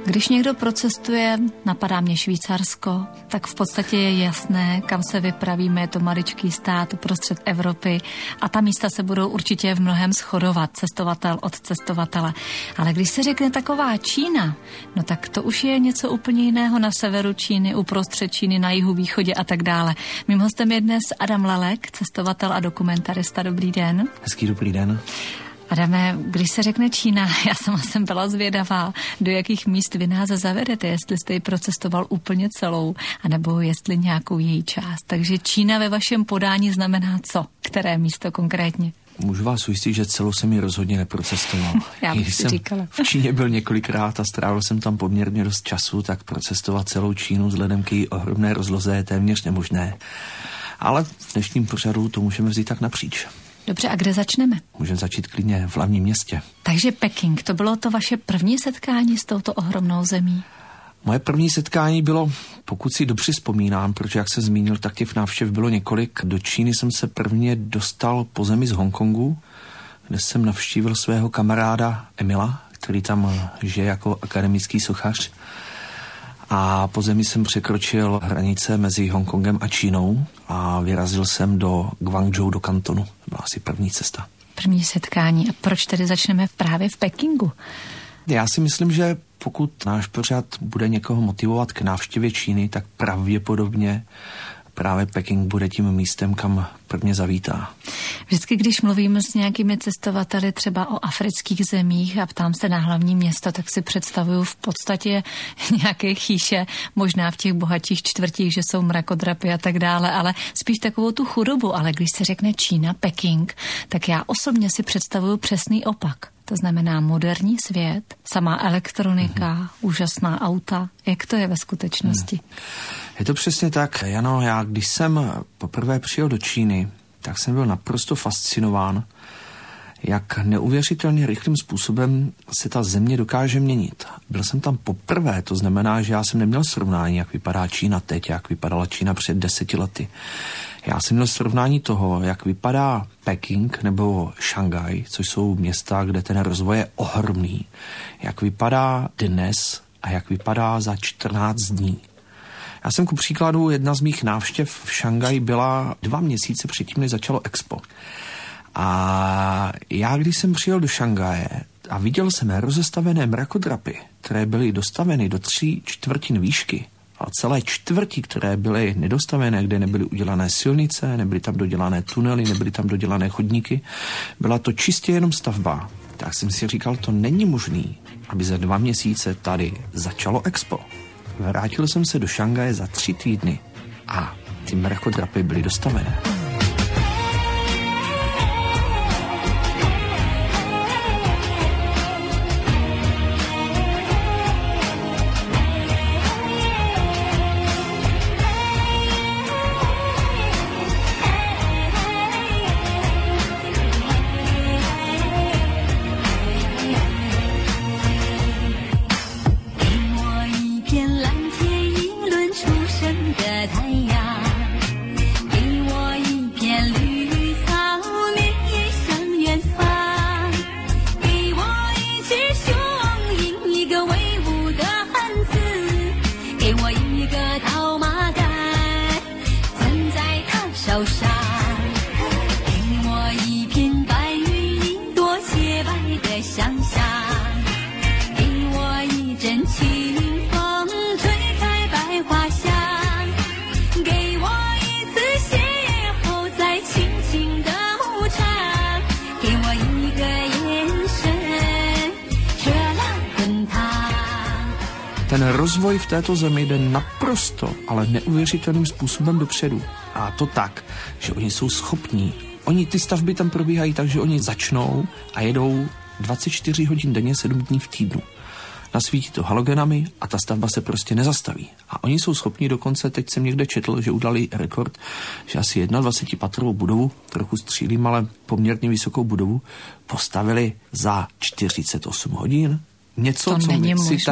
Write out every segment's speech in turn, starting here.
Když někdo procestuje, napadá mě Švýcarsko, tak v podstatě je jasné, kam se vypravíme, je to maličký stát uprostřed Evropy a ta místa se budou určitě v mnohem shodovat, cestovatel od cestovatele. Ale když se řekne taková Čína, no tak to už je něco úplně jiného na severu Číny, uprostřed Číny, na jihu, východě a tak dále. Mým hostem je dnes Adam Lelek, cestovatel a dokumentarista. Dobrý den. Hezký dobrý den. Adame, když se řekne Čína, já sama jsem byla zvědavá, do jakých míst vy nás zavedete, jestli jste ji procestoval úplně celou, anebo jestli nějakou její část. Takže Čína ve vašem podání znamená co? Které místo konkrétně? Můžu vás ujistit, že celou jsem ji rozhodně neprocestoval. Já bych si říkala. V Číně byl několikrát a strávil jsem tam poměrně dost času, tak procestovat celou Čínu vzhledem k její ohromné rozloze je téměř nemožné. Ale v dnešním pořadu to můžeme vzít tak napříč. Dobře, a kde začneme? Můžeme začít klidně v hlavním městě. Takže Peking, to bylo to vaše první setkání s touto ohromnou zemí? Moje první setkání bylo, pokud si dobře vzpomínám, protože jak jsem zmínil, tak těch návštěv bylo několik. Do Číny jsem se prvně dostal po zemi z Hongkongu, kde jsem navštívil svého kamaráda Emila, který tam žije jako akademický sochař. A po zemi jsem překročil hranice mezi Hongkongem a Čínou a vyrazil jsem do Guangzhou, do Kantonu. Byla asi první cesta. První setkání. A proč tedy začneme právě v Pekingu? Já si myslím, že pokud náš pořad bude někoho motivovat k návštěvě Číny, tak pravděpodobně právě Peking bude tím místem, kam prvně zavítá. Vždycky, když mluvím s nějakými cestovateli třeba o afrických zemích a ptám se na hlavní město, tak si představuju v podstatě nějaké chýše, možná v těch bohatších čtvrtích, že jsou mrakodrapy a tak dále, ale spíš takovou tu chudobu. Ale když se řekne Čína, Peking, tak já osobně si představuju přesný opak. To znamená moderní svět, samá elektronika, úžasná auta. Jak to je ve skutečnosti? Je to přesně tak, Jano. Já když jsem poprvé přijel do Číny, tak jsem byl naprosto fascinován, jak neuvěřitelně rychlým způsobem se ta země dokáže měnit. Byl jsem tam poprvé, to znamená, že já jsem neměl srovnání, jak vypadá Čína teď, jak vypadala Čína před 10 lety. Já jsem měl srovnání toho, jak vypadá Peking nebo Šanghaj, což jsou města, kde ten rozvoj je ohromný, jak vypadá dnes a jak vypadá za 14 dní. Já jsem ku příkladu, jedna z mých návštěv v Šanghaji byla 2 měsíce předtím, než začalo Expo. A já, když jsem přijel do Šanghaje a viděl jsem rozestavené mrakodrapy, které byly dostaveny do 3/4 výšky, a celé čtvrti, které byly nedostavené, kde nebyly udělané silnice, nebyly tam dodělané tunely, nebyly tam dodělané chodníky, byla to čistě jenom stavba. Tak jsem si říkal, to není možný, aby za 2 měsíce tady začalo Expo. Vrátil jsem se do Šanghaje za 3 týdny a ty mrakodrapy byly dostavené. Ten rozvoj v této zemi jde naprosto, ale neuvěřitelným způsobem dopředu. A to tak, že oni jsou schopní. Ty stavby tam probíhají tak, že oni začnou a jedou 24 hodin denně, 7 dní v týdnu. Nasvítí to halogenami a ta stavba se prostě nezastaví. A oni jsou schopni dokonce, teď jsem někde četl, že udali rekord, že asi 21patrovou budovu, trochu střílím, ale poměrně vysokou budovu, postavili za 48 hodin. Něco, to co my si možné. tady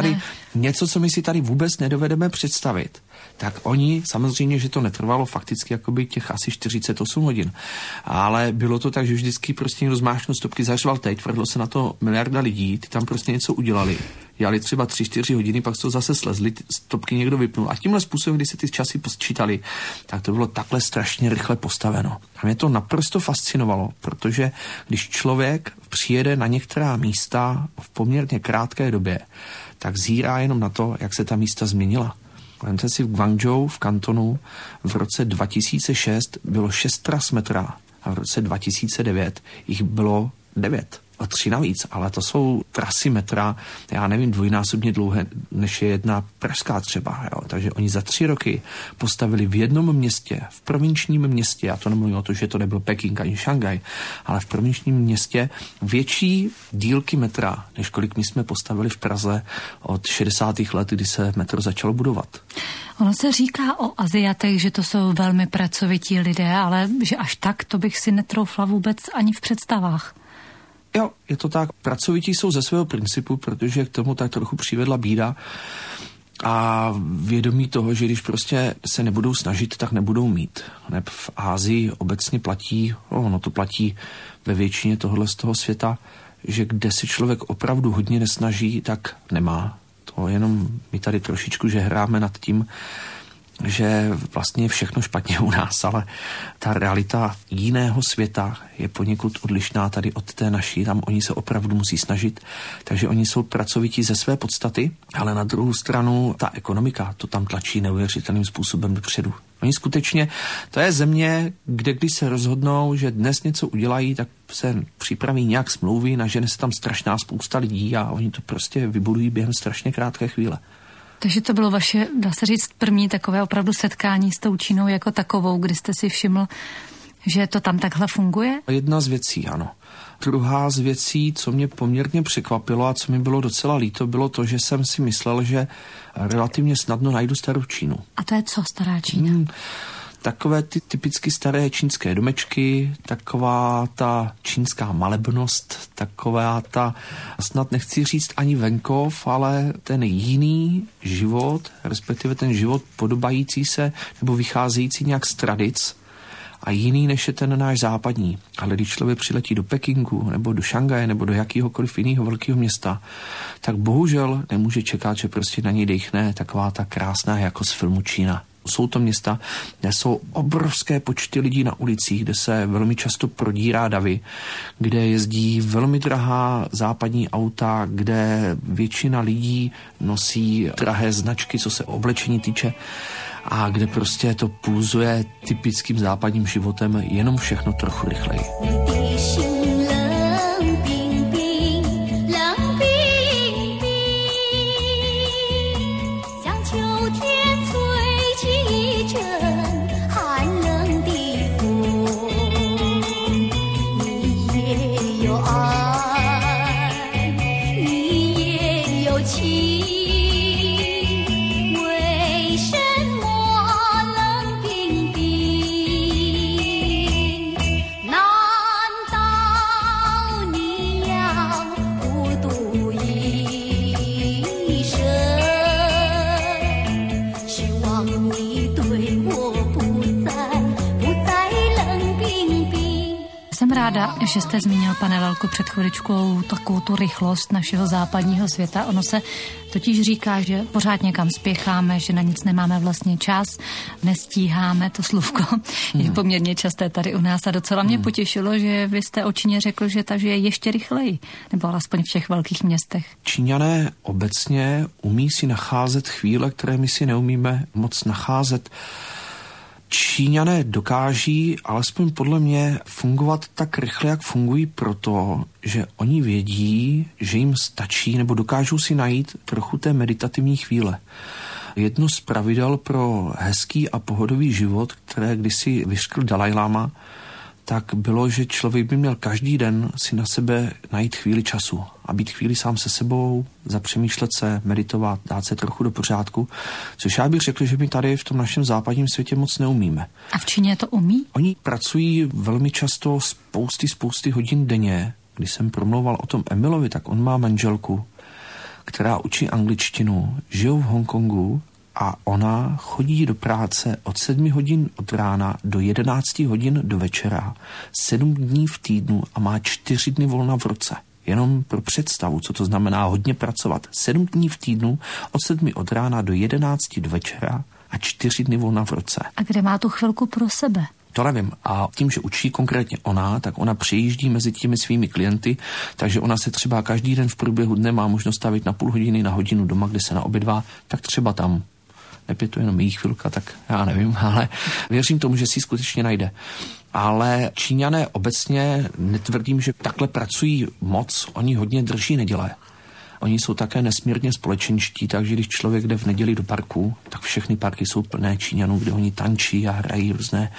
něco, co my si tady vůbec nedovedeme představit, tak oni, samozřejmě, že to netrvalo fakticky jakoby těch asi 48 hodin, ale bylo to tak, že vždycky prostě někdo zmáčknul stopky, zařval teď, tvrdlo se na to miliarda lidí, ty tam prostě něco udělali. Dělali třeba 3-4 hodiny, pak to zase slezli, stopky někdo vypnul. A tímhle způsobem, když se ty časy posčítali, tak to bylo takhle strašně rychle postaveno. A mě to naprosto fascinovalo, protože když člověk přijede na některá místa v poměrně krátké době, tak zírá jenom na to, jak se ta místa změnila. Vemte si v Guangzhou, v Kantonu, v roce 2006 bylo 6 tras metra a v roce 2009 jich bylo 9. A 3 navíc, ale to jsou trasy metra, já nevím, dvojnásobně dlouhé, než je jedna pražská třeba. Jo. Takže oni za 3 roky postavili v jednom městě, v provinčním městě, a to nemluvím o to, že to nebyl Peking ani Šanghaj, ale v provinčním městě větší dílky metra, než kolik my jsme postavili v Praze od 60. let, kdy se metro začalo budovat. Ono se říká o Aziatech, že to jsou velmi pracovití lidé, ale že až tak, to bych si netroufla vůbec ani v představách. Jo, je to tak. Pracovití jsou ze svého principu, protože k tomu tak trochu přivedla bída a vědomí toho, že když prostě se nebudou snažit, tak nebudou mít. Neb v Ázii obecně platí, ono to platí ve většině tohle z toho světa, že kde se člověk opravdu hodně nesnaží, tak nemá. To jenom my tady trošičku, že hráme nad tím, že vlastně je všechno špatně u nás, ale ta realita jiného světa je poněkud odlišná tady od té naší, tam oni se opravdu musí snažit, takže oni jsou pracovití ze své podstaty, ale na druhou stranu ta ekonomika to tam tlačí neuvěřitelným způsobem dopředu. Oni skutečně, to je země, kde když se rozhodnou, že dnes něco udělají, tak se připraví nějak smlouvy, nažene se tam strašná spousta lidí a oni to prostě vybudují během strašně krátké chvíle. Takže to bylo vaše, dá se říct, první takové opravdu setkání s tou Čínou jako takovou, kdy jste si všiml, že to tam takhle funguje? Jedna z věcí, ano. Druhá z věcí, co mě poměrně překvapilo a co mi bylo docela líto, bylo to, že jsem si myslel, že relativně snadno najdu starou Čínu. A to je co stará Čína? Takové ty typicky staré čínské domečky, taková ta čínská malebnost, taková ta, snad nechci říct ani venkov, ale ten jiný život, respektive ten život podobající se nebo vycházející nějak z tradic a jiný než je ten náš západní. Ale když člověk přiletí do Pekingu nebo do Šanghaje nebo do jakýhokoliv jiného velkého města, tak bohužel nemůže čekat, že prostě na něj dejchne taková ta krásná jako z filmu Čína. Jsou to města, kde jsou obrovské počty lidí na ulicích, kde se velmi často prodírá davy, kde jezdí velmi drahá západní auta, kde většina lidí nosí drahé značky, co se oblečení týče, a kde prostě to pulzuje typickým západním životem, jenom všechno trochu rychleji. Ráda, že jste zmínil, pane Lelko, před chviličkou takovou tu rychlost našeho západního světa. Ono se totiž říká, že pořád někam spěcháme, že na nic nemáme vlastně čas, nestíháme, to slůvko je poměrně časté tady u nás a docela mě potěšilo, že vy jste o Číně řekl, že ta žije ještě rychleji, nebo alespoň v těch velkých městech. Číňané obecně umí si nacházet chvíle, které my si neumíme moc nacházet. Číňané dokáží, alespoň podle mě, fungovat tak rychle, jak fungují proto, že oni vědí, že jim stačí nebo dokážou si najít trochu té meditativní chvíle. Jedno z pravidel pro hezký a pohodový život, které kdysi vyřkl Dalajlama, tak bylo, že člověk by měl každý den si na sebe najít chvíli času a být chvíli sám se sebou, zapřemýšlet se, meditovat, dát se trochu do pořádku, což já bych řekl, že my tady v tom našem západním světě moc neumíme. A v Číně to umí? Oni pracují velmi často spousty hodin denně. Když jsem promlouval o tom Emilovi, tak on má manželku, která učí angličtinu, žijou v Hongkongu a ona chodí do práce od 7 hodin od rána do 11 hodin do večera, 7 dní v týdnu a má 4 dny volna v roce. Jenom pro představu, co to znamená hodně pracovat. 7 dní v týdnu od 7 od rána do 11 do večera a 4 dny volna v roce. A kde má tu chvilku pro sebe? To nevím. A tím, že učí konkrétně ona, tak ona přejíždí mezi těmi svými klienty, takže ona se třeba každý den v průběhu dne má možnost stavit na půl hodiny, na hodinu doma, kde se naobědvá, tak třeba tam. Nepě to jenom její chvilka, tak já nevím, ale věřím tomu, že si ji skutečně najde. Ale Číňané obecně netvrdím, že takhle pracují moc, oni hodně drží neděle. Oni jsou také nesmírně společenští, takže když člověk jde v neděli do parku, tak všechny parky jsou plné Číňanů, kde oni tančí a hrají různé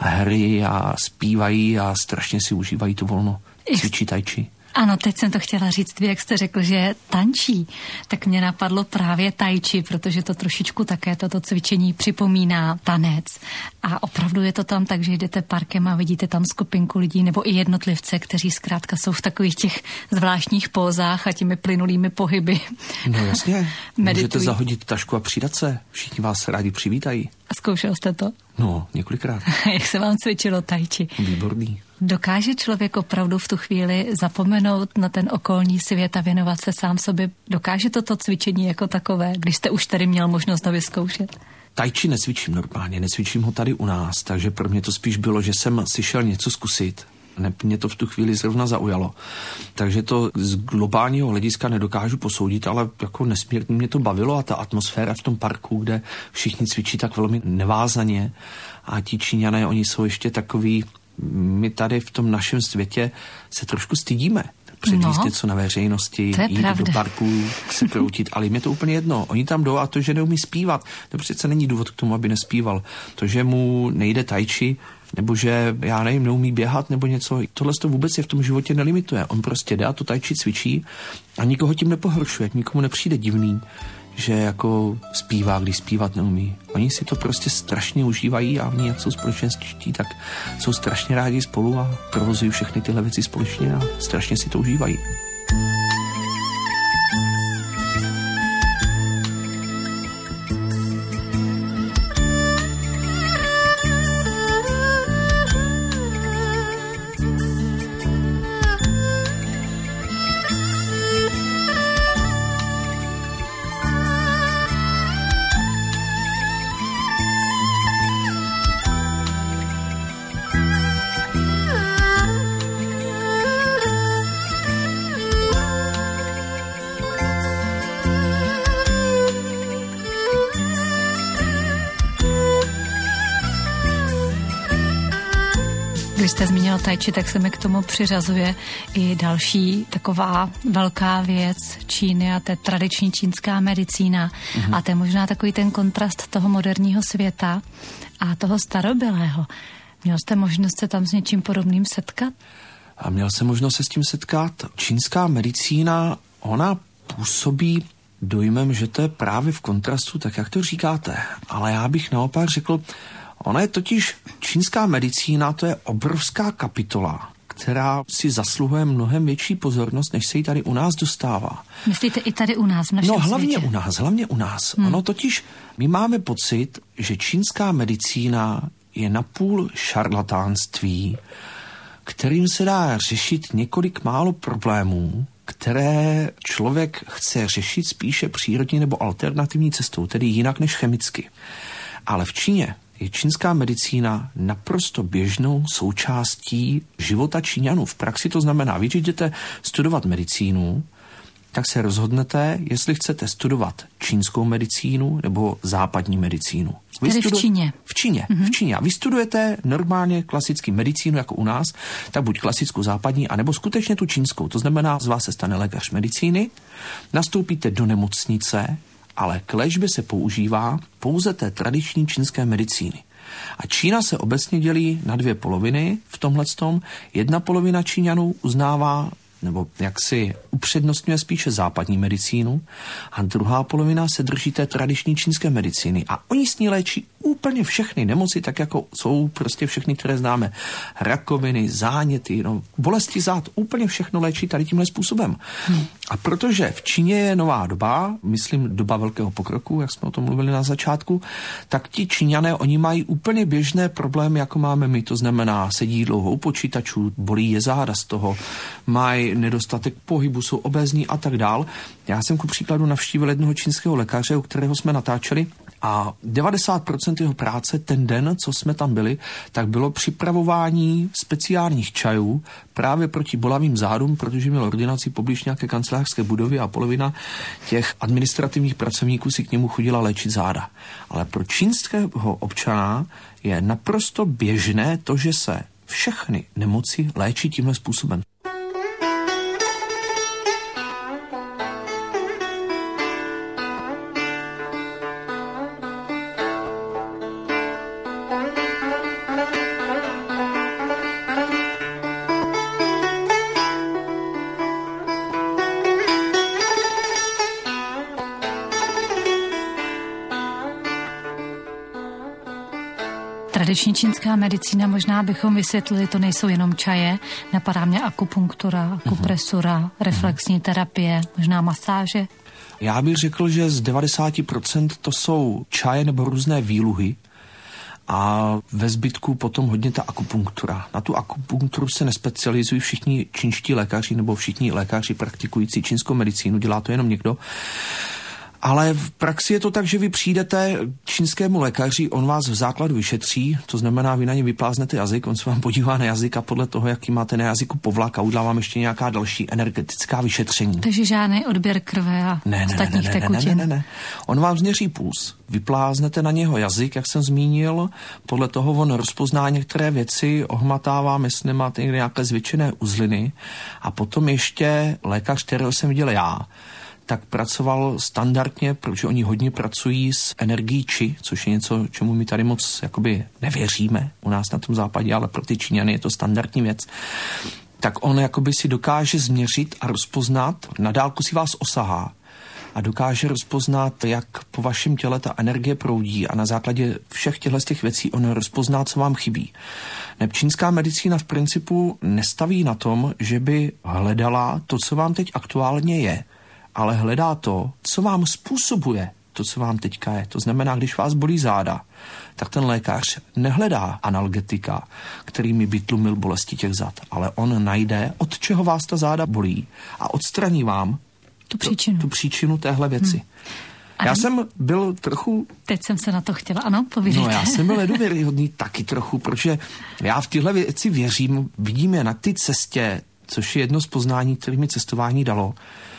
hry a zpívají a strašně si užívají to volno. Cvičí tai chi. Ano, teď jsem to chtěla říct, jak jste řekl, že tančí, tak mě napadlo právě tai chi, protože to trošičku také toto cvičení připomíná tanec. A opravdu je to tam tak, že jdete parkem a vidíte tam skupinku lidí nebo i jednotlivce, kteří zkrátka jsou v takových těch zvláštních pózách a těmi plynulými pohyby. No jasně, můžete zahodit tašku a přidat se, všichni vás rádi přivítají. A zkoušel jste to? No, několikrát. Jak se vám cvičilo tai chi? Výborný. Dokáže člověk opravdu v tu chvíli zapomenout na ten okolní svět a věnovat se sám sobě? Dokáže toto cvičení jako takové, když jste už tady měl možnost to vyzkoušet? Tai chi necvičím normálně, necvičím ho tady u nás, takže pro mě to spíš bylo, že jsem si šel něco zkusit. Mě to v tu chvíli zrovna zaujalo. Takže to z globálního hlediska nedokážu posoudit, ale jako nesmírně mě to bavilo a ta atmosféra v tom parku, kde všichni cvičí tak velmi nevázaně a ti Číňané, oni jsou ještě takový, my tady v tom našem světě se trošku stydíme předvíst něco na veřejnosti, jít do parku, se kroutit, ale jim je to úplně jedno. Oni tam jdou a to, že neumí zpívat, to přece není důvod k tomu, aby nespíval. To, že mu nejde tai chi, nebo že, já nevím, neumí běhat nebo něco, tohle to vůbec je v tom životě nelimituje. On prostě jde a to tai chi cvičí a nikoho tím nepohoršuje, nikomu nepřijde divný, že jako zpívá, když zpívat neumí. Oni si to prostě strašně užívají a oni, jak jsou společenští, tak jsou strašně rádi spolu a provozují všechny tyhle věci společně a strašně si to užívají. Když jste zmínil tai chi, tak se mi k tomu přiřazuje i další taková velká věc Číny a to je tradiční čínská medicína. A to je možná takový ten kontrast toho moderního světa a toho starobylého. Měl jste možnost se tam s něčím podobným setkat? A měl jsem možnost se s tím setkat. Čínská medicína, ona působí dojmem, že to je právě v kontrastu, tak jak to říkáte. Ale já bych naopak řekl, ona je totiž čínská medicína, to je obrovská kapitola, která si zasluhuje mnohem větší pozornost, než se jí tady u nás dostává. Myslíte i tady u nás v našem hlavně světě? Hlavně u nás. Ono totiž, my máme pocit, že čínská medicína je napůl šarlatánství, kterým se dá řešit několik málo problémů, které člověk chce řešit spíše přírodní nebo alternativní cestou, tedy jinak než chemicky. Ale v Číně je čínská medicína naprosto běžnou součástí života Číňanů. V praxi to znamená, když jdete studovat medicínu, tak se rozhodnete, jestli chcete studovat čínskou medicínu nebo západní medicínu. Tedy v Číně. V Číně. V Číně. A vy studujete normálně klasický medicínu jako u nás, tak buď klasickou západní, anebo skutečně tu čínskou. To znamená, z vás se stane lékař medicíny, nastoupíte do nemocnice, ale k léčbě se používá pouze té tradiční čínské medicíny. A Čína se obecně dělí na dvě poloviny v tomhletom. Jedna polovina Číňanů uznává nebo jak si upřednostňuje spíše západní medicínu a druhá polovina se drží té tradiční čínské medicíny a oni s ní léčí úplně všechny nemoci, tak jako jsou prostě všechny, které známe. Rakoviny, záněty, bolesti zád, úplně všechno léčí tady tímhle způsobem. A protože v Číně je nová doba, myslím doba velkého pokroku, jak jsme o tom mluvili na začátku, tak ti Číňané, oni mají úplně běžné problémy, jako máme my, to znamená sedí dlouho u počítačů, bolí je záda z toho, mají nedostatek pohybu, jsou obézní a tak dál. Já jsem ku příkladu navštívil jednoho čínského lékaře, u kterého jsme natáčeli, a 90% jeho práce ten den, co jsme tam byli, tak bylo připravování speciálních čajů právě proti bolavým zádům, protože měl ordinaci poblíž nějaké kancelářské budovy a polovina těch administrativních pracovníků si k němu chodila léčit záda. Ale pro čínského občana je naprosto běžné to, že se všechny nemoci léčí tímhle způsobem. Tradiční čínská medicína, možná bychom vysvětlili, to nejsou jenom čaje, napadá mě akupunktura, akupresura, reflexní terapie, možná masáže. Já bych řekl, že z 90% to jsou čaje nebo různé výluhy a ve zbytku potom hodně ta akupunktura. Na tu akupunkturu se nespecializují všichni čínští lékaři nebo všichni lékaři praktikující čínskou medicínu, dělá to jenom někdo. Ale v praxi je to tak, že vy přijdete k čínskému lékaři, on vás v základu vyšetří, to znamená, vy na ně vypláznete jazyk, on se vám podívá na jazyk a podle toho, jaký máte na jazyku povlak a udělá vám ještě nějaká další energetická vyšetření. Takže žádný odběr krve a ostatních tekutin. Ne. On vám změří puls, vypláznete na něho jazyk, jak jsem zmínil, podle toho on rozpozná některé věci, ohmatává, jestli máte někde nějaké zvětšené uzliny a potom ještě lékař, kterého jsem viděl já, tak pracoval standardně, protože oni hodně pracují s energií či, což je něco, čemu my tady moc jakoby nevěříme u nás na tom západě, ale pro ty Číňany je to standardní věc. Tak on jakoby si dokáže změřit a rozpoznat, na dálku si vás osahá a dokáže rozpoznat, jak po vašem těle ta energie proudí a na základě všech těch věcí on rozpozná, co vám chybí. Čínská medicína v principu nestaví na tom, že by hledala to, co vám teď aktuálně je, ale hledá to, co vám způsobuje to, co vám teďka je. To znamená, když vás bolí záda, tak ten lékař nehledá analgetika, kterými by tlumil bolesti těch zad, ale on najde, od čeho vás ta záda bolí a odstraní vám tu příčinu téhle věci. Já jsem byl trochu... Teď jsem se na to chtěla, ano, povídejte. No já jsem byl nedůvěryhodný taky trochu, protože já v tyhle věci věřím, vidím je na té cestě, což je jedno z poznání, které mi cestování dalo.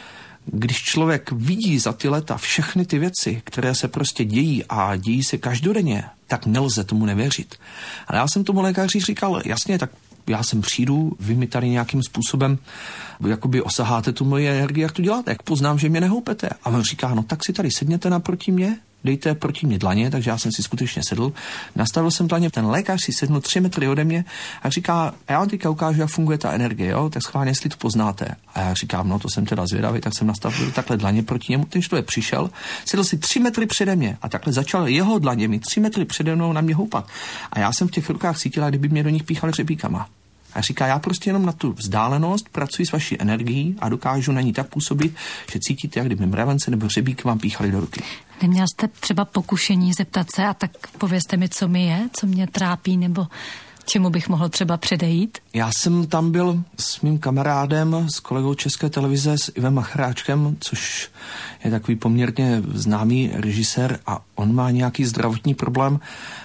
Když člověk vidí za ty leta všechny ty věci, které se prostě dějí a dějí se každodenně, tak nelze tomu nevěřit. Ale já jsem tomu lékaři říkal, jasně, tak já sem přijdu, vy mi tady nějakým způsobem jakoby osaháte tu moji energii, jak to děláte, jak poznám, že mě nehoupete. A on říká, no tak si tady sedněte naproti mě, dejte proti mě dlaně, takže já jsem si skutečně sedl, nastavil jsem dlaně, ten lékař si sednul 3 metry ode mě a říká, a já vám teďka ukážu, jak funguje ta energie, jo, tak schválně, jestli to poznáte. A já říkám, no to jsem teda zvědavý, tak jsem nastavil takhle dlaně proti němu, ten člověk přišel, sedl si 3 metry přede mě a takhle začal jeho dlaněmi 3 metry přede mnou na mě houpat. A já jsem v těch rukách cítila, kdyby mě do nich píchali hřebíkama. A říká, já prostě jenom na tu vzdálenost pracuji s vaší energií a dokážu na ní tak působit, že cítíte, jak kdyby mravence nebo hřebík vám píchali do ruky. Neměl jste třeba pokušení zeptat se a tak povězte mi, co mi je, co mě trápí, nebo čemu bych mohl třeba předejít? Já jsem tam byl s mým kamarádem, s kolegou České televize, s Ivem Machráčkem, což je takový poměrně známý režisér a on má nějaký zdravotní problém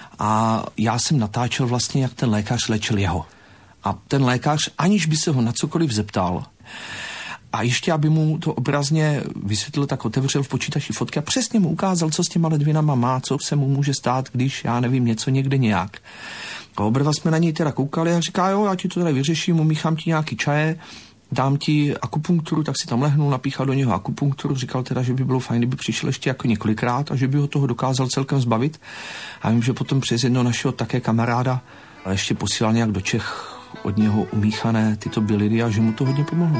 a já jsem natáčel vlastně, jak ten lékař léčil jeho. A ten lékař, aniž by se ho na cokoliv zeptal, a ještě, aby mu to obrazně vysvětlil, tak otevřel v počítači fotky a přesně mu ukázal, co s těma ledvinama má, co se mu může stát, když, já nevím, něco někde nějak. A oba jsme na něj teda koukali a říká, jo, já ti to tady vyřeším, umíchám ti nějaký čaje, dám ti akupunkturu, tak si tam lehnul, napíchal do něho akupunkturu, říkal teda, že by bylo fajn, kdyby přišel ještě jako několikrát a že by ho toho dokázal celkem zbavit. A vím, že potom přes jednoho našeho také kamaráda ještě posílal nějak do Čech od něho umíchané tyto byliny a že mu to hodně pomohlo.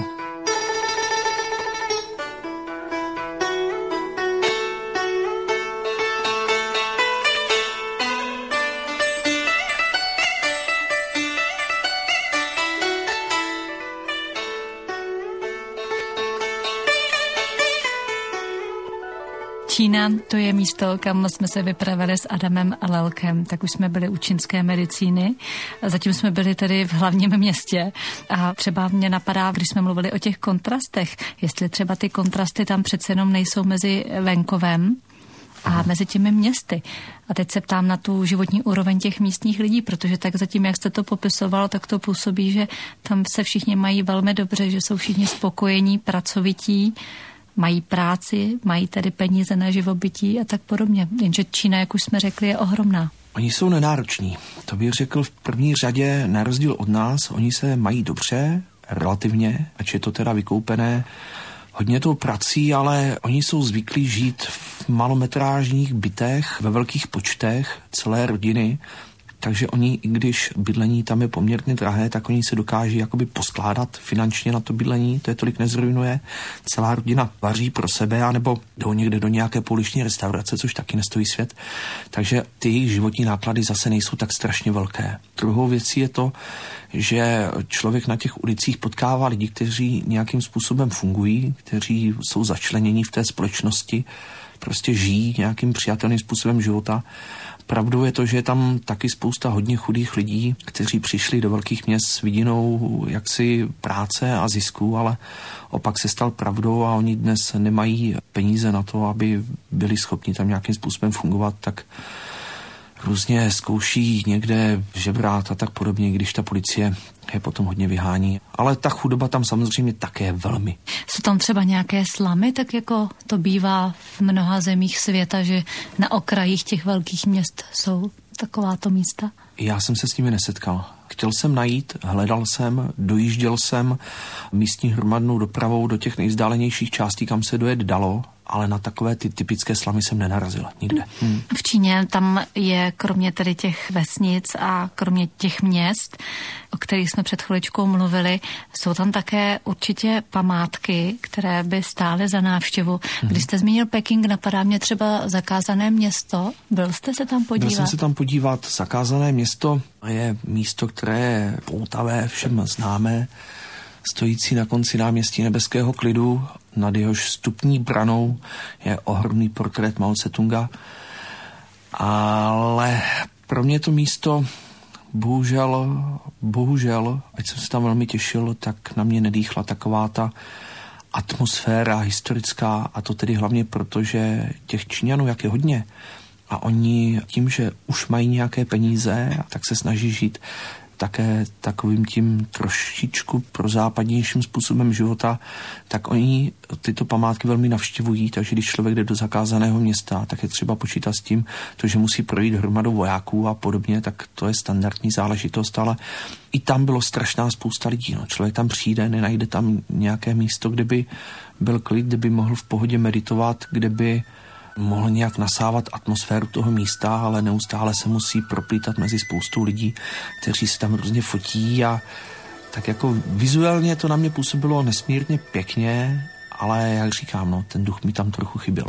Čína, to je místo, kam jsme se vypravili s Adamem a Lelkem, tak už jsme byli u čínské medicíny. Zatím jsme byli tady v hlavním městě a třeba mě napadá, když jsme mluvili o těch kontrastech, jestli třeba ty kontrasty tam přece jenom nejsou mezi venkovem a mezi těmi městy. A teď se ptám na tu životní úroveň těch místních lidí, protože tak zatím, jak jste to popisoval, tak to působí, že tam se všichni mají velmi dobře, že jsou všichni spokojení, pracovití, mají práci, mají tedy peníze na živobytí a tak podobně. Jenže Čína, jak už jsme řekli, je ohromná. Oni jsou nenároční. To bych řekl v první řadě, na rozdíl od nás, oni se mají dobře, relativně, ač je to teda vykoupené hodně tou prací, ale oni jsou zvyklí žít v malometrážních bytech, ve velkých počtech, celé rodiny, takže oni, i když bydlení tam je poměrně drahé, tak oni se dokáží jakoby poskládat finančně na to bydlení, to je tolik nezrujnuje. Celá rodina vaří pro sebe, anebo jdou někde do nějaké pouliční restaurace, což taky nestojí svět. Takže ty jejich životní náklady zase nejsou tak strašně velké. Druhou věcí je to, že člověk na těch ulicích potkává lidi, kteří nějakým způsobem fungují, kteří jsou začleněni v té společnosti, prostě žijí nějakým přijatelným způsobem života. Pravdou je to, že je tam taky spousta hodně chudých lidí, kteří přišli do velkých měst s vidinou jaksi práce a zisku, ale opak se stal pravdou a oni dnes nemají peníze na to, aby byli schopni tam nějakým způsobem fungovat, tak různě zkouší někde žebrat a tak podobně, když ta policie je potom hodně vyhání. Ale ta chudoba tam samozřejmě také velmi. Jsou tam třeba nějaké slamy, tak jako to bývá v mnoha zemích světa, že na okrajích těch velkých měst jsou takováto místa? Já jsem se s nimi nesetkal. Chtěl jsem najít, hledal jsem, dojížděl jsem místní hromadnou dopravou do těch nejvzdálenějších částí, kam se dojet dalo, ale na takové ty typické slamy jsem nenarazil nikde. V Číně tam je kromě tedy těch vesnic a kromě těch měst, o kterých jsme před chviličkou mluvili, jsou tam také určitě památky, které by stály za návštěvu. Když jste zmínil Peking, napadá mě třeba Zakázané město. Byl jste se tam podívat? Byl jsem se tam podívat. Zakázané město je místo, které je poutavé, všem známé, stojící na konci náměstí Nebeského klidu, nad jehož vstupní branou je ohromný portrét Mao Tse-tunga. Ale pro mě to místo bohužel, ať jsem se tam velmi těšil, tak na mě nedýchla taková ta atmosféra historická, a to tedy hlavně proto, že těch Číňanů, jak je hodně, a oni tím, že už mají nějaké peníze, tak se snaží žít také takovým tím trošičku prozápadnějším způsobem života, tak oni tyto památky velmi navštěvují, takže když člověk jde do Zakázaného města, tak je třeba počítat s tím, že musí projít hromadou vojáků a podobně, tak to je standardní záležitost, ale i tam bylo strašná spousta lidí. No. Člověk tam přijde, nenajde tam nějaké místo, kde by byl klid, kde by mohl v pohodě meditovat, kde by mohl nějak nasávat atmosféru toho místa, ale neustále se musí proplítat mezi spoustou lidí, kteří se tam různě fotí, a tak jako vizuálně to na mě působilo nesmírně pěkně, ale jak říkám, no, ten duch mi tam trochu chyběl.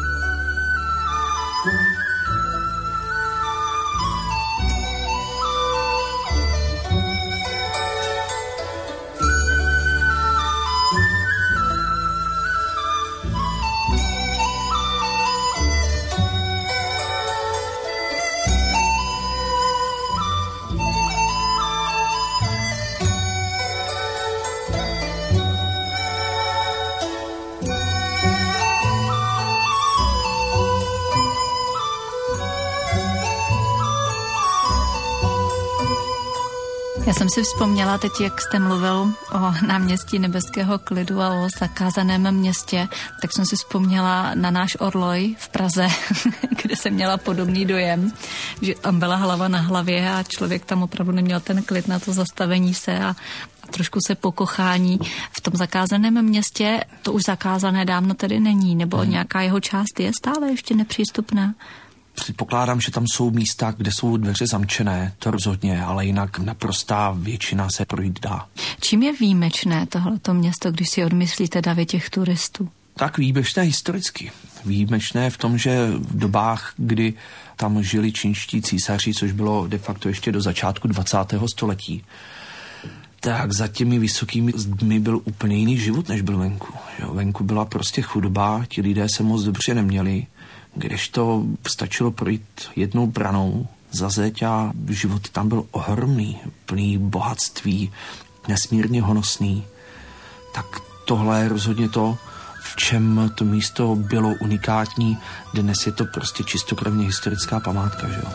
Já jsem si vzpomněla teď, jak jste mluvil o náměstí Nebeského klidu a o Zakázaném městě, tak jsem si vzpomněla na náš Orloj v Praze, kde jsem měla podobný dojem, že tam byla hlava na hlavě a člověk tam opravdu neměl ten klid na to zastavení se a trošku se pokochání. V tom Zakázaném městě to už zakázané dávno tedy není, nebo nějaká jeho část je stále ještě nepřístupná? Předpokládám, že tam jsou místa, kde jsou dveře zamčené, to rozhodně, ale jinak naprostá většina se projít dá. Čím je výjimečné tohleto město, když si odmyslíte davy těch turistů? Tak výjimečné historicky. Výjimečné v tom, že v dobách, kdy tam žili čínští císaři, což bylo de facto ještě do začátku 20. století, tak za těmi vysokými zdmi byl úplně jiný život, než byl venku. Jo, venku byla prostě chudoba, ti lidé se moc dobře neměli, kdežto stačilo projít jednou branou za zeď a život tam byl ohromný, plný bohatství, nesmírně honosný. Tak tohle je rozhodně to, v čem to místo bylo unikátní. Dnes je to prostě čistokrevně historická památka, že jo.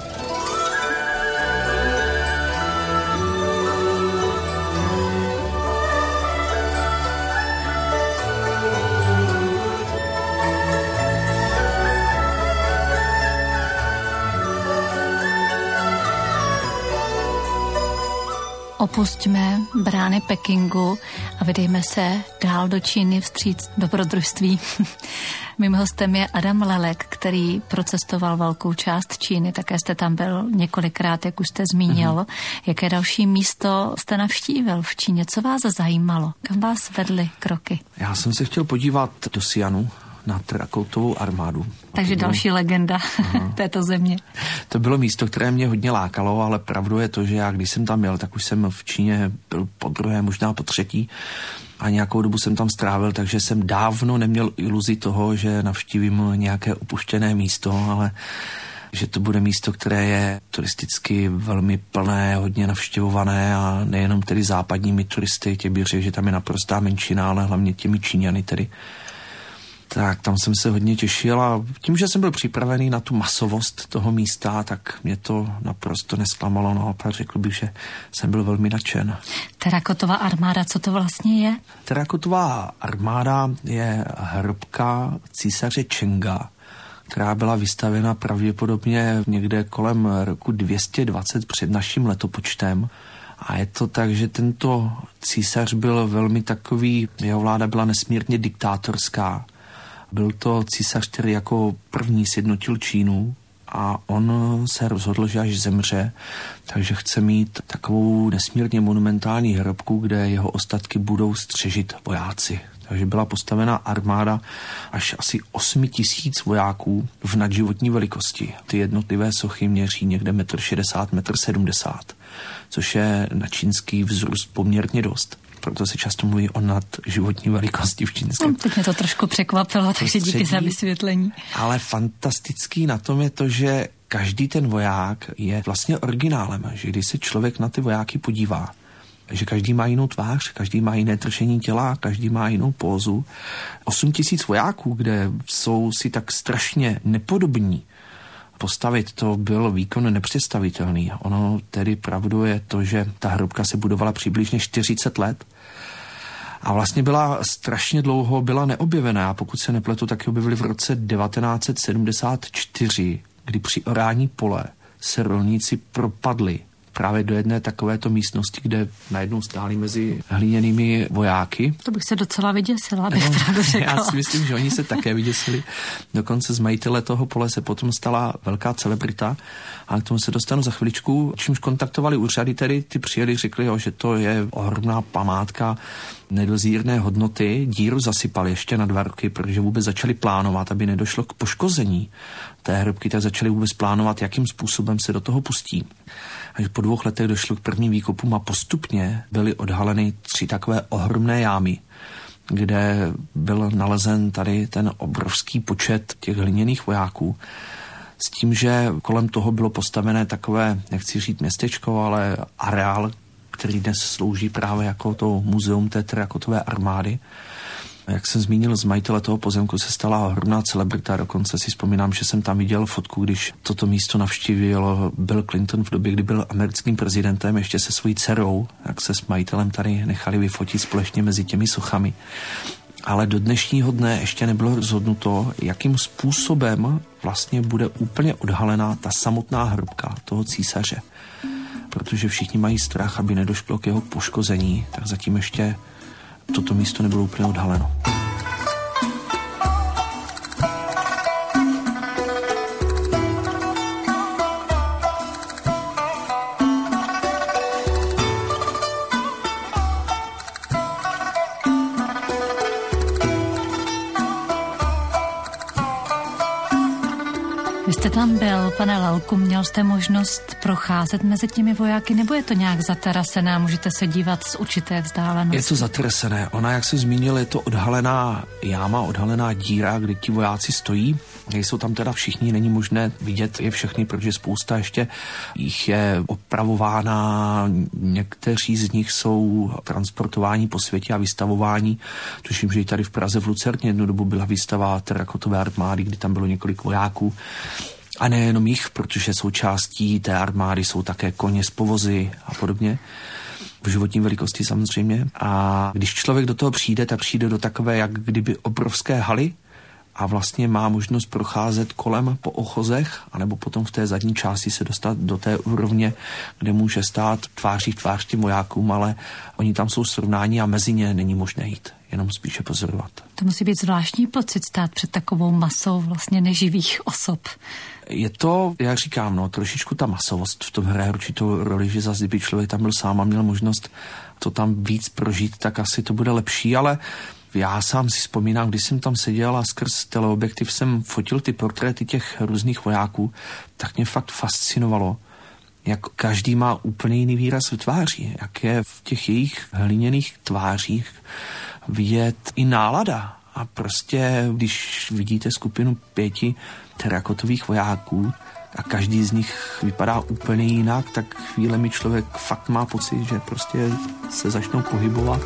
Opustíme brány Pekingu a vydejme se dál do Číny vstříc dobrodružství. Mým hostem je Adam Lelek, který procestoval velkou část Číny, také jste tam byl několikrát, jak už jste zmínil. Jaké další místo jste navštívil v Číně? Co vás zajímalo? Kam vás vedly kroky? Já jsem se chtěl podívat do Xi'anu na terakoutovou armádu. Takže další legenda této země. To bylo místo, které mě hodně lákalo, ale pravdou je to, že já když jsem tam jel, tak už jsem v Číně byl po druhé, možná po třetí a nějakou dobu jsem tam strávil, takže jsem dávno neměl iluzi toho, že navštívím nějaké opuštěné místo, ale že to bude místo, které je turisticky velmi plné, hodně navštěvované a nejenom tedy západními turisty, těch bych řekl, že tam je naprostá menšina, ale hlavně těmi Číňany tedy. Tak tam jsem se hodně těšil a tím, že jsem byl připravený na tu masovost toho místa, tak mě to naprosto nesklamalo. Naopak řekl bych, že jsem byl velmi nadšen. Terakotová armáda, co to vlastně je? Terakotová armáda je hrobka císaře Čenga, která byla vystavěna pravděpodobně někde kolem roku 220 před naším letopočtem. A je to tak, že tento císař byl velmi takový, jeho vláda byla nesmírně diktátorská. Byl to císař, který jako první sjednotil Čínu a on se rozhodl, že až zemře, takže chce mít takovou nesmírně monumentální hrobku, kde jeho ostatky budou střežit vojáci. Takže byla postavena armáda až asi 8 000 vojáků v nadživotní velikosti. Ty jednotlivé sochy měří někde 1,60 m, 1,70 m, což je na čínský vzrůst poměrně dost. Proto se často mluví o nadživotní velikosti v čínském. Teď mě to trošku překvapilo, takže díky za vysvětlení. Ale fantastický na tom je to, že každý ten voják je vlastně originálem, že když se člověk na ty vojáky podívá, že každý má jinou tvář, každý má jiné držení těla, každý má jinou pózu. 8 000 vojáků, kde jsou si tak strašně nepodobní, postavit, to byl výkon nepředstavitelný. Ono tedy pravdou je to, že ta hrobka se budovala přibližně 40 let a vlastně byla strašně dlouho neobjevená. Pokud se nepletu, tak ji objevili v roce 1974, kdy při orání pole se rolníci propadli právě do jedné takovéto místnosti, kde najednou stáli mezi hliněnými vojáky. To bych se docela vyděsila, abych pravdu řekla. Já si myslím, že oni se také vyděsili. Dokonce z majitele toho pole se potom stala velká celebrita, ale k tomu se dostanu za chviličku. Čímž kontaktovali úřady, tedy ty přijeli, řekli, že to je ohromná památka nedozírné hodnoty. Díru zasypali ještě na 2 roky, protože vůbec začali plánovat, aby nedošlo k poškození té hrobky, tak začali vůbec plánovat, jakým způsobem se do toho pustí. Až po 2 letech došlo k prvním výkopům a postupně byly odhaleny 3 takové ohromné jámy, kde byl nalezen tady ten obrovský počet těch hliněných vojáků. S tím, že kolem toho bylo postavené takové, nechci říct městečko, ale areál, který dnes slouží právě jako to muzeum té terakotové armády. Jak jsem zmínil, z majitele toho pozemku se stala ohromná celebrita. Dokonce si vzpomínám, že jsem tam viděl fotku, když toto místo navštívil Bill Clinton v době, kdy byl americkým prezidentem, ještě se svojí dcerou, jak se s majitelem tady nechali vyfotit společně mezi těmi sochami. Ale do dnešního dne ještě nebylo rozhodnuto, jakým způsobem vlastně bude úplně odhalená ta samotná hrobka toho císaře. Protože všichni mají strach, aby nedošlo k jeho poškození, tak zatím ještě toto místo nebylo úplně odhaleno. Vy jste tam byl, pane Lelku, měl jste možnost procházet mezi těmi vojáky, nebo je to nějak zaterasené a můžete se dívat z určité vzdálenosti? Je to zaterasené. Ona, jak jsem zmínil, je to odhalená jáma, odhalená díra, kde ti vojáci stojí. Nejsou tam teda všichni, není možné vidět je všechny, protože spousta ještě jich je opravována, někteří z nich jsou transportováni po světě a vystavováni. Tuším, že i tady v Praze v Lucerně jednu dobu byla výstava terakotové armády, kdy tam bylo několik vojáků. A nejenom jich, protože součástí té armády jsou také koně z povozy a podobně. V životní velikosti samozřejmě. A když člověk do toho přijde, tak přijde do takové, jak kdyby obrovské haly a vlastně má možnost procházet kolem po ochozech, anebo potom v té zadní části se dostat do té úrovně, kde může stát tváří v tvář těm vojákům, ale oni tam jsou srovnání a mezi ně není možné jít, jenom spíše pozorovat. To musí být zvláštní pocit stát před takovou masou vlastně neživých osob. Je to, jak říkám, trošičku ta masovost v tom hraje určitou roli, že zase kdyby člověk tam byl sám a měl možnost to tam víc prožít, tak asi to bude lepší, ale já sám si vzpomínám, když jsem tam seděl a skrz teleobjektiv jsem fotil ty portréty těch různých vojáků, tak mě fakt fascinovalo, jak každý má úplně jiný výraz v tváři, jak je v těch jejich hliněných tvářích vidět i nálada. A prostě, když vidíte skupinu 5 terakotových vojáků a každý z nich vypadá úplně jinak, tak chvílemi člověk fakt má pocit, že prostě se začnou pohybovat.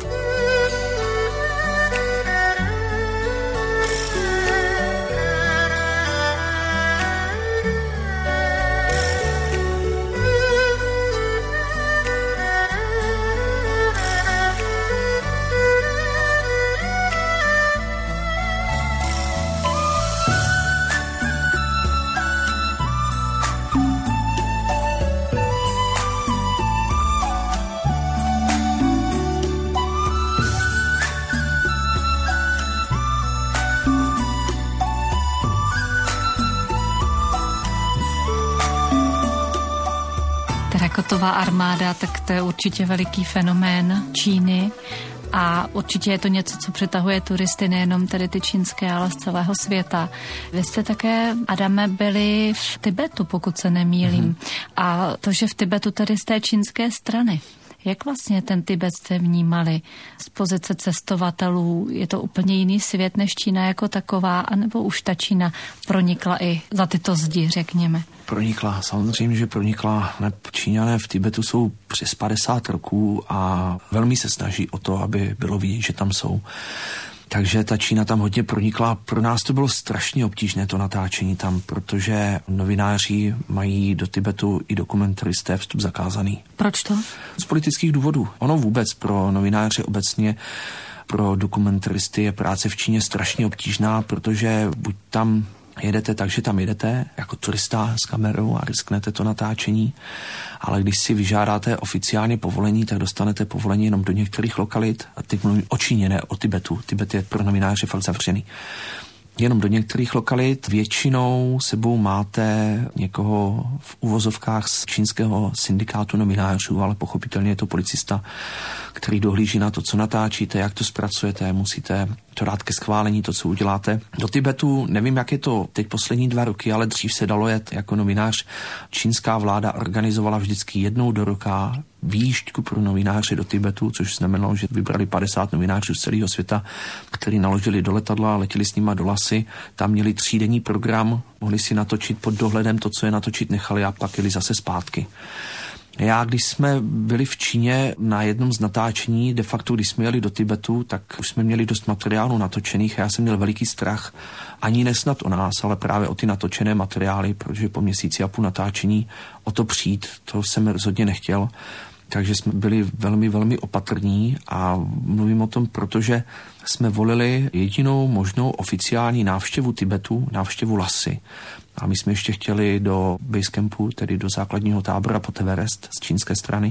Terakotová armáda, tak to je určitě veliký fenomén Číny a určitě je to něco, co přitahuje turisty nejenom tedy ty čínské, ale z celého světa. Vy jste také, Adame, byli v Tibetu, pokud se nemýlím. A to, že v Tibetu tedy z té čínské strany. Jak vlastně ten Tibet jste vnímali z pozice cestovatelů? Je to úplně jiný svět než Čína jako taková, anebo už ta Čína pronikla i za tyto zdi, řekněme? Pronikla, samozřejmě, že pronikla. Číňané v Tibetu jsou přes 50 roků a velmi se snaží o to, aby bylo vidět, že tam jsou. Takže ta Čína tam hodně pronikla. Pro nás to bylo strašně obtížné, to natáčení tam, protože novináři mají do Tibetu i dokumentaristé vstup zakázaný. Proč to? Z politických důvodů. Ono vůbec pro novináře obecně, pro dokumentaristy je práce v Číně strašně obtížná, protože buď tam jedete tak, že tam jedete jako turista s kamerou a risknete to natáčení, ale když si vyžádáte oficiálně povolení, tak dostanete povolení jenom do některých lokalit. A teď mluvím o Číně, ne o Tibetu. Tibet je pro novináře fakt zavřený. Jenom do některých lokalit. Většinou sebou máte někoho v uvozovkách z čínského syndikátu novinářů, ale pochopitelně je to policista, který dohlíží na to, co natáčíte, jak to zpracujete, musíte to dát ke schválení, to, co uděláte. Do Tibetu, nevím, jak je to teď poslední 2 roky, ale dřív se dalo jet jako novinář. Čínská vláda organizovala vždycky jednou do roka výjížďku pro novináře do Tibetu, což znamenalo, že vybrali 50 novinářů z celého světa, kteří naložili do letadla, letěli s nima do Lasy. Tam měli 3denní program, mohli si natočit pod dohledem to, co je natočit nechali a pak jeli zase zpátky. Já, když jsme byli v Číně na jednom z natáčení, de facto, když jsme jeli do Tibetu, tak už jsme měli dost materiálů natočených a já jsem měl veliký strach, ani nesnad o nás, ale právě o ty natočené materiály, protože po měsíci a půl natáčení o to přijít, to jsem rozhodně nechtěl. Takže jsme byli velmi, velmi opatrní a mluvím o tom, protože jsme volili jedinou možnou oficiální návštěvu Tibetu, návštěvu Lasy. A my jsme ještě chtěli do basecampu, tedy do základního tábora pod Everest z čínské strany.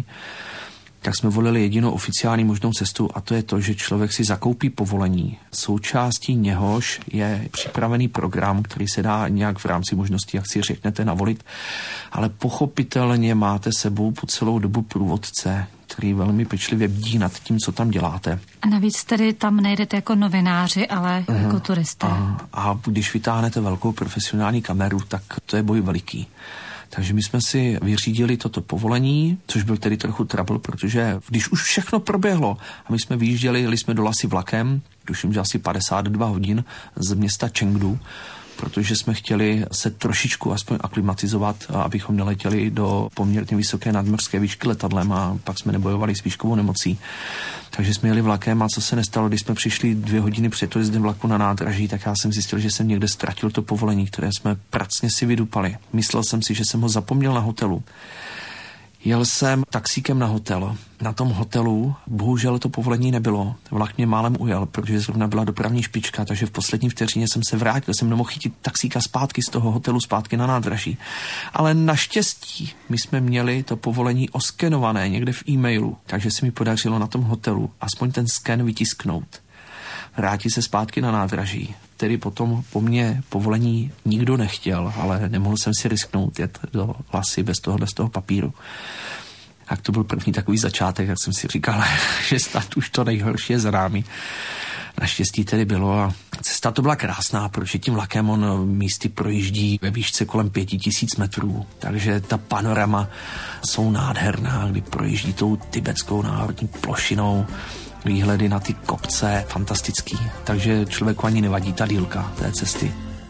Tak jsme volili jedinou oficiální možnou cestu a to je to, že člověk si zakoupí povolení. Součástí něhož je připravený program, který se dá nějak v rámci možností, jak si řeknete, navolit, ale pochopitelně máte sebou po celou dobu průvodce, který velmi pečlivě bdí nad tím, co tam děláte. A navíc tedy tam nejdete jako novináři, ale jako turisté. A když vytáhnete velkou profesionální kameru, tak to je boj veliký. Takže my jsme si vyřídili toto povolení, což byl tedy trochu trouble, protože když už všechno proběhlo a my jsme vyjížděli, jeli jsme do Lasy vlakem, tuším, že asi 52 hodin z města Chengdu, protože jsme chtěli se trošičku aspoň aklimatizovat, abychom neletěli do poměrně vysoké nadmořské výšky letadlem a pak jsme nebojovali s výškovou nemocí. Takže jsme jeli vlakem a co se nestalo, když jsme přišli 2 hodiny před odjezdem vlaku na nádraží, tak já jsem zjistil, že jsem někde ztratil to povolení, které jsme pracně si vydupali. Myslel jsem si, že jsem ho zapomněl na hotelu. Jel jsem taxíkem na hotel. Na tom hotelu bohužel to povolení nebylo. Vlak mě málem ujel, protože zrovna byla dopravní špička, takže v poslední vteřině jsem se vrátil. Jsem nemohl chytit taxíka zpátky z toho hotelu zpátky na nádraží. Ale naštěstí my jsme měli to povolení oskenované někde v e-mailu, takže se mi podařilo na tom hotelu aspoň ten sken vytisknout. Vrátit se zpátky na nádraží. Tedy potom po mně povolení nikdo nechtěl, ale nemohl jsem si risknout jet do Lasy bez toho papíru. Tak to byl první takový začátek, jak jsem si říkal, že snad už to nejhorší je za námi. Naštěstí tedy bylo a cesta to byla krásná, protože tím vlakem on místy projíždí ve výšce kolem 5000 metrů, takže ta panorama jsou nádherná, kdy projíždí tou tibetskou národní plošinou, výhledy na ty kopce, fantastický, takže člověku ani nevadí ta dílka té cesty.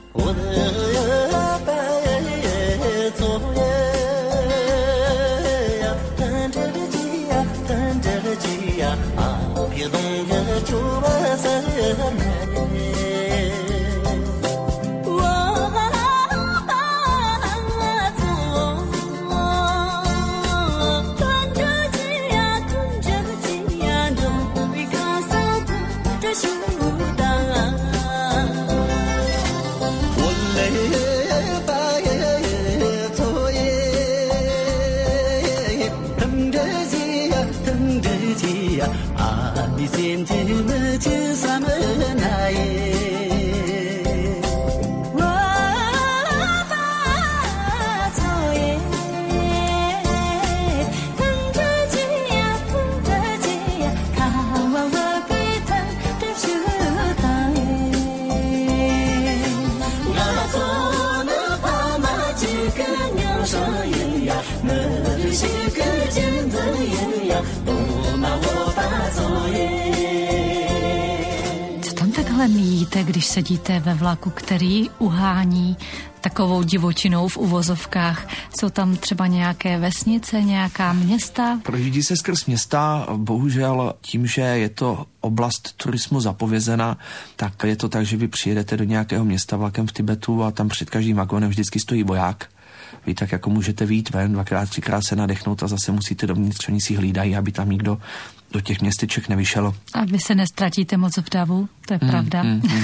Míjíte, když sedíte ve vlaku, který uhání takovou divočinou v uvozovkách? Jsou tam třeba nějaké vesnice, nějaká města? Projíždí se skrz města, bohužel tím, že je to oblast turismu zapovězena, tak je to tak, že vy přijedete do nějakého města vlakem v Tibetu a tam před každým vagonem vždycky stojí voják. Vy tak jako můžete vyjít ven, 2x, 3x se nadechnout a zase musíte dovnitř, oni si hlídají, aby tam nikdo do těch městeček nevyšel. A vy se nestratíte moc v davu, to je pravda.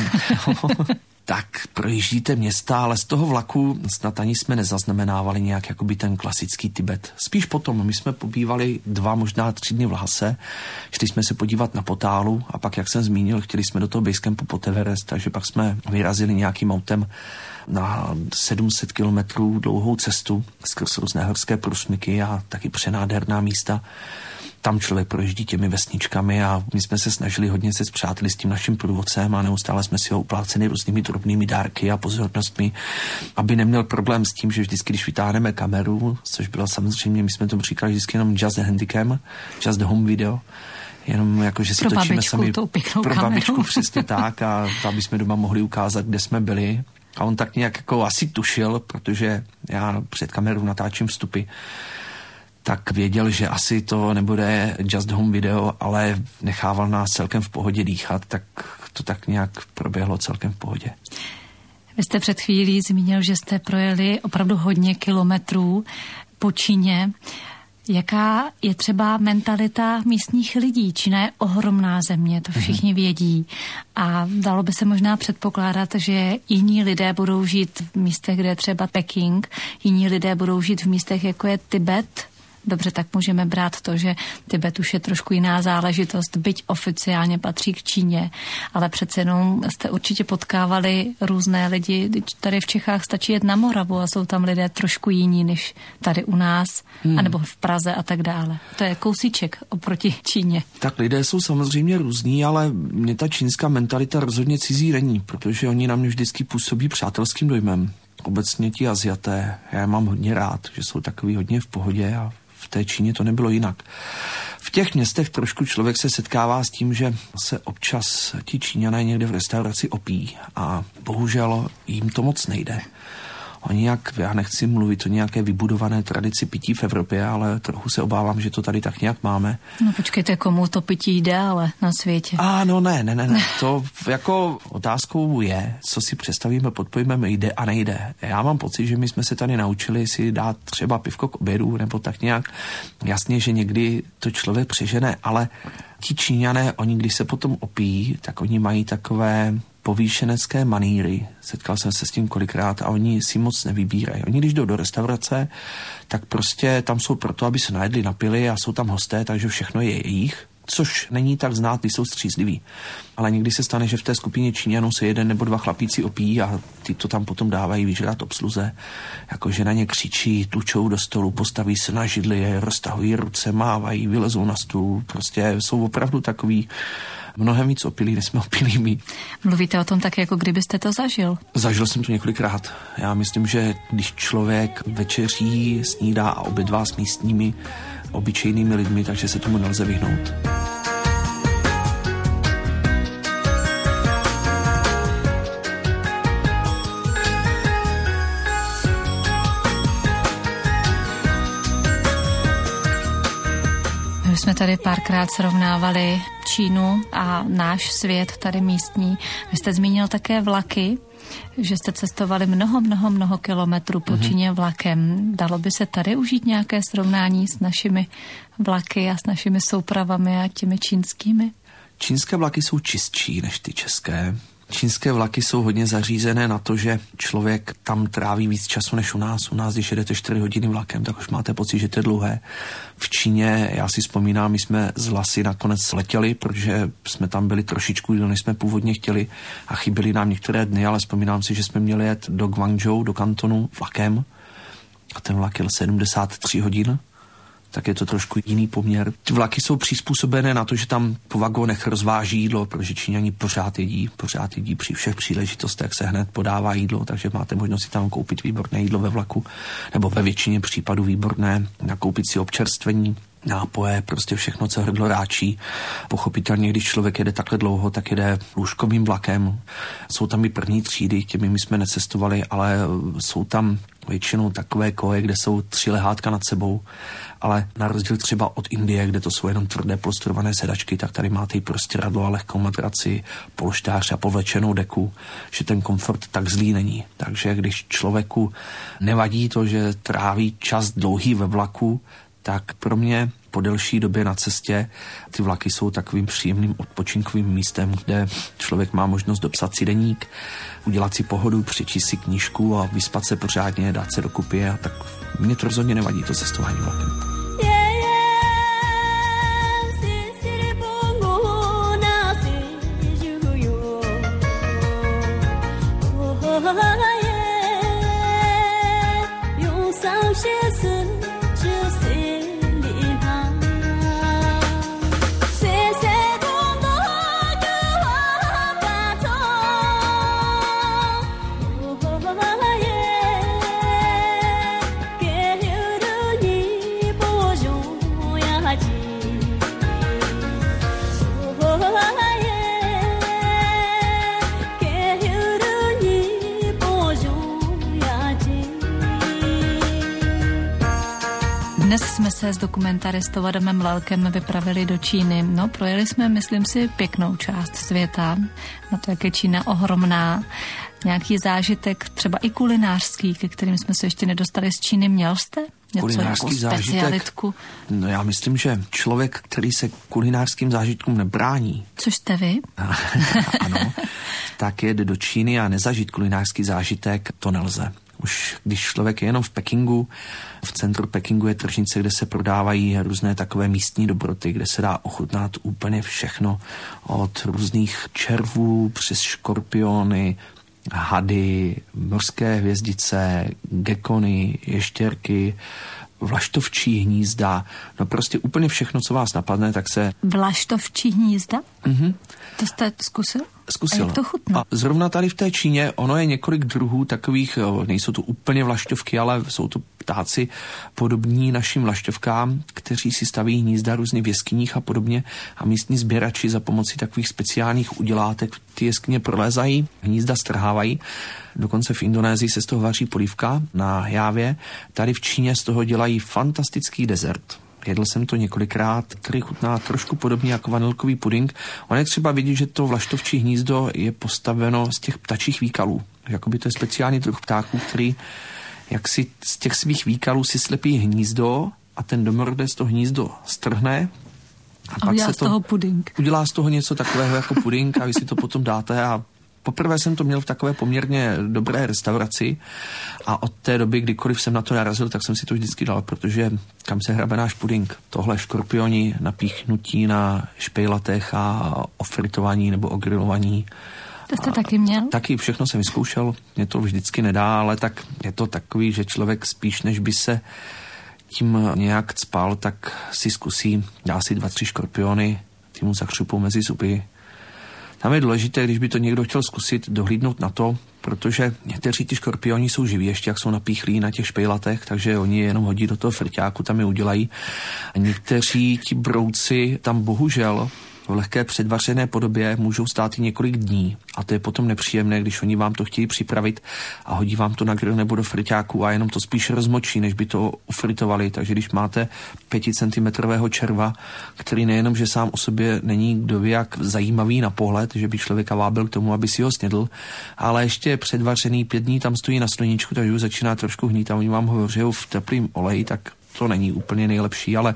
Tak projíždíte města, ale z toho vlaku snad ani jsme nezaznamenávali nějak jakoby ten klasický Tibet. Spíš potom, my jsme pobývali 2, možná 3 dny v Lhase, šli jsme se podívat na Potálu a pak, jak jsem zmínil, chtěli jsme do toho basecampu pod Everest, takže pak jsme vyrazili nějakým autem na 700 kilometrů dlouhou cestu skrz různé horské průsmyky a taky přenádherná místa. Tam člověk projíždí těmi vesničkami a my jsme se snažili hodně se spřátelit s tím naším průvodcem a neustále jsme si ho upláceli různými drobnými dárky a pozornostmi, aby neměl problém s tím, že vždycky, když vytáhneme kameru, což bylo samozřejmě, my jsme to říkali vždycky jenom just the handicam, just the home video, jenom jako, že si pro točíme sami pro babičku, přesně tak, a aby jsme doma mohli ukázat, kde jsme byli. A on tak nějak jako asi tušil, protože já před kamerou natáčím vstupy, tak věděl, že asi to nebude just home video, ale nechával nás celkem v pohodě dýchat, tak to tak nějak proběhlo celkem v pohodě. Vy jste před chvílí zmínil, že jste projeli opravdu hodně kilometrů po Číně. Jaká je třeba mentalita místních lidí? Čína je ohromná země, to všichni vědí. A dalo by se možná předpokládat, že jiní lidé budou žít v místech, kde je třeba Peking, jiní lidé budou žít v místech, jako je Tibet, Dobře, tak můžeme brát to, že Tibet už je trošku jiná záležitost, byť oficiálně patří k Číně, ale přece jenom jste určitě potkávali různé lidi. Tady v Čechách stačí jet na Moravu a jsou tam lidé trošku jiní než tady u nás, anebo v Praze a tak dále. To je kousíček oproti Číně. Tak lidé jsou samozřejmě různí, ale mě ta čínská mentalita rozhodně cizí není, protože oni na mě vždycky působí přátelským dojmem. Obecně ti Aziaté, já je mám hodně rád, že jsou takový hodně v pohodě a v té Číně to nebylo jinak. V těch městech trošku člověk se setkává s tím, že se občas ti Číňané někde v restauraci opíjí a bohužel jim to moc nejde. Oni já nechci mluvit o nějaké vybudované tradici pití v Evropě, ale trochu se obávám, že to tady tak nějak máme. No počkejte, komu to pití jde ale na světě? Ne. To jako otázkou je, co si představíme pod pojmem jde a nejde. Já mám pocit, že my jsme se tady naučili si dát třeba pivko k obědu nebo tak nějak. Jasně, že někdy to člověk přežene, ale ti Číňané, oni když se potom opíjí, tak oni mají takové povýšenecké maníry. Setkal jsem se s tím kolikrát a oni si moc nevybírají. Oni když jdou do restaurace, tak prostě tam jsou proto, aby se najedli, napili a jsou tam hosté, takže všechno je jejich, což není tak znát, když jsou střízliví. Ale někdy se stane, že v té skupině Číňanů se jeden nebo dva chlapíci opíjí a ty to tam potom dávají vyžrat obsluze. Jakože na ně křičí, tlučou do stolu, postaví se na židli, roztahují ruce, mávají, vylezou na stůl. Prostě jsou opravdu takový mnohem víc opilí, než jsme opilí my. Mluvíte o tom tak, jako kdybyste to zažil? Zažil jsem to několikrát. Já myslím, že když člověk večeří, snídá a obědvá s místními obyčejnými lidmi, takže se tomu nelze vyhnout. My jsme tady párkrát srovnávali Čínu a náš svět tady místní. Vy jste zmínil také vlaky, že jste cestovali mnoho kilometrů po Číně vlakem. Dalo by se tady užít nějaké srovnání s našimi vlaky a s našimi soupravami a těmi čínskými? Čínské vlaky jsou čistší než ty české. Čínské vlaky jsou hodně zařízené na to, že člověk tam tráví víc času než u nás. U nás, když jedete 4 hodiny vlakem, tak už máte pocit, že to je dlouhé. V Číně, já si vzpomínám, my jsme z Lasy nakonec letěli, protože jsme tam byli trošičku díl, než jsme původně chtěli a chyběly nám některé dny, ale vzpomínám si, že jsme měli jet do Guangzhou, do Kantonu vlakem a ten vlak jel 73 hodin. Tak je to trošku jiný poměr. Ty vlaky jsou přizpůsobené na to, že tam po vagonech rozváží jídlo, protože Číňani pořád jedí při všech příležitostech se hned podává jídlo, takže máte možnost si tam koupit výborné jídlo ve vlaku, nebo ve většině případů výborné, nakoupit si občerstvení, nápoje, prostě všechno, co hrdlo ráčí. Pochopitelně, když člověk jede takhle dlouho, tak jede lůžkovým vlakem. Jsou tam i první třídy, těmi my jsme necestovali, ale jsou tam většinou takové koje, kde jsou 3 lehátka nad sebou, ale na rozdíl třeba od Indie, kde to jsou jenom tvrdé polstrované sedačky, tak tady máte i prostěradlo a lehkou matraci, polštář a povlečenou deku, že ten komfort tak zlý není. Takže když člověku nevadí to, že tráví čas dlouhý ve vlaku, tak pro mě po delší době na cestě ty vlaky jsou takovým příjemným odpočinkovým místem, kde člověk má možnost dopsat si deník, udělat si pohodu, přečíst si knížku a vyspat se pořádně, dát se dokupy a tak mě to rozhodně nevadí, to cestování vlakem. Dnes jsme se s dokumentaristou Adamem Lelkem vypravili do Číny. No, projeli jsme, myslím si, pěknou část světa. Na to, jak je Čína ohromná. Nějaký zážitek, třeba i kulinářský, ke kterým jsme se ještě nedostali z Číny, měl jste? Něco jako specialitku? No já myslím, že člověk, který se kulinářským zážitkům nebrání. Což jste vy? Ano. Tak jet do Číny a nezažít kulinářský zážitek, to nelze. Už když člověk je jenom v Pekingu, v centru Pekingu je tržnice, kde se prodávají různé takové místní dobroty, kde se dá ochutnat úplně všechno od různých červů přes škorpiony, hady, mořské hvězdice, gekony, ještěrky, vlaštovčí hnízda, no prostě úplně všechno, co vás napadne, tak se... Vlaštovčí hnízda? Mhm. To jste zkusil? Zkusil. A jak to chutná? A zrovna tady v té Číně, ono je několik druhů takových, nejsou to úplně vlaštovky, ale jsou to ptáci podobní našim vlaštovkám, kteří si staví hnízda různě v jeskyních a podobně a místní sběrači za pomocí takových speciálních udělátek ty jeskyně prolézají, hnízda strhávají. Dokonce v Indonésii se z toho vaří polívka na Jávě. Tady v Číně z toho dělají fantastický dezert. Jedl jsem to několikrát, který chutná trošku podobně jako vanilkový puding. On je třeba vidět, že to vlaštovčí hnízdo je postaveno z těch ptačích výkalů. Jakoby to je speciální druh ptáků, který jak si z těch svých výkalů si slepí hnízdo a ten domorodec to hnízdo strhne a pak se z toho puding. Udělá z toho něco takového jako puding a vy si to potom dáte a poprvé jsem to měl v takové poměrně dobré restauraci a od té doby, kdykoliv jsem na to narazil, tak jsem si to vždycky dal, protože kam se hrabe náš puding? Tohle škorpioni napíchnutí na špejlatech a ofritování nebo ogrilovaní. To jste taky měl? Taky všechno jsem vyzkoušel, mě to vždycky nedá, ale tak je to takový, že člověk spíš, než by se tím nějak cpal, tak si zkusí, dá si 2-3 škorpiony, ty mu zakřupou mezi zuby. Tam je důležité, když by to někdo chtěl zkusit, dohlídnout na to, protože někteří ty škorpioni jsou živí, ještě jak jsou napíchlí na těch špejlatech, takže oni je jenom hodí do toho frťáku, tam je udělají. A někteří ti brouci tam bohužel v lehké předvařené podobě můžou stát i několik dní a to je potom nepříjemné, když oni vám to chtějí připravit a hodí vám to na grill nebo do friťáku a jenom to spíš rozmočí, než by to ufritovali. Takže když máte 5 cm červa, který nejenom, že sám o sobě není kdo ví jak zajímavý na pohled, že by člověka vábil k tomu, aby si ho snědl, ale ještě je předvařený 5 dní, tam stojí na sluníčku, takže už začíná trošku hnít a oni vám ho hořejou v teplém oleji, tak to není úplně nejlepší, ale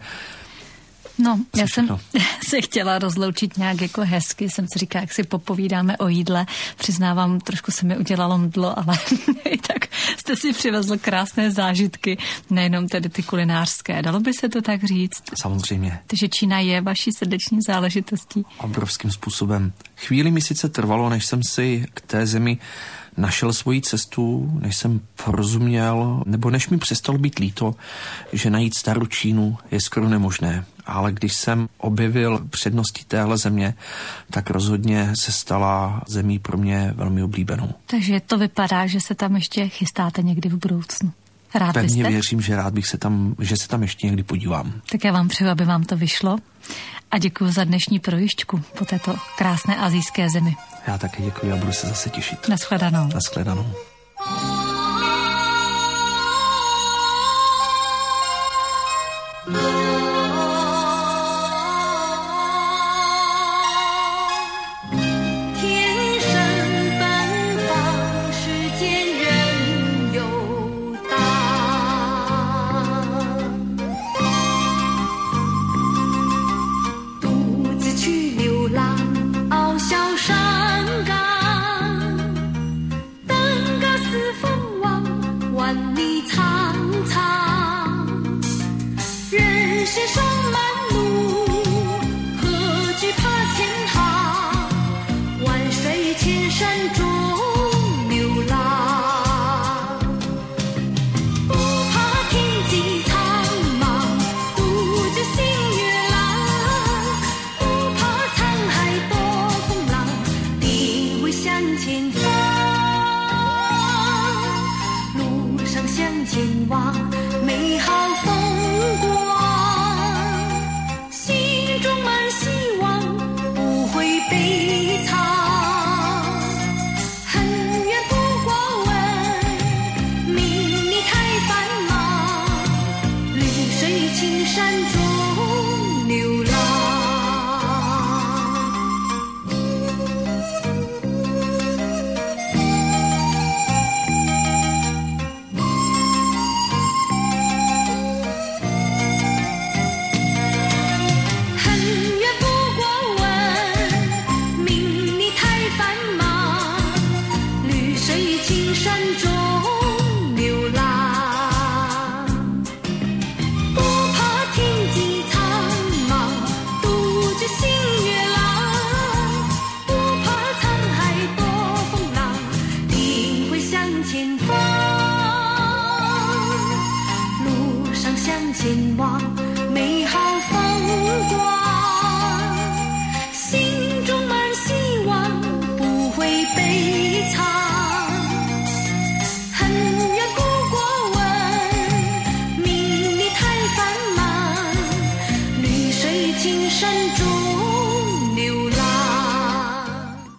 no, já jsem se chtěla rozloučit nějak jako hezky, jsem si říkala, jak si popovídáme o jídle, přiznávám, trošku se mi udělalo mdlo, ale i tak jste si přivezl krásné zážitky, nejenom tedy ty kulinářské, dalo by se to tak říct? Samozřejmě. Takže Čína je vaší srdeční záležitostí. Obrovským způsobem. Chvíli mi sice trvalo, než jsem si k té zemi našel svoji cestu, než jsem porozuměl, nebo než mi přestalo být líto, že najít starou Čínu je skoro nemožné. Ale když jsem objevil přednosti téhle země, tak rozhodně se stala zemí pro mě velmi oblíbenou. Takže to vypadá, že se tam ještě chystáte někdy v budoucnu. Rád Pevně byste? věřím, že že se tam ještě někdy podívám. Tak já vám přeju, aby vám to vyšlo a děkuji za dnešní projížďku po této krásné asijské zemi. Já také děkuji a budu se zase těšit. Naschledanou. Naschledanou. 水青山中流浪，不怕天际苍茫，独具星月朗，不怕沧海多风浪，定会向前方。路上向前望，美好风光，心中满希望，不会悲怆。恨远不过问，名利太繁忙，绿水青山中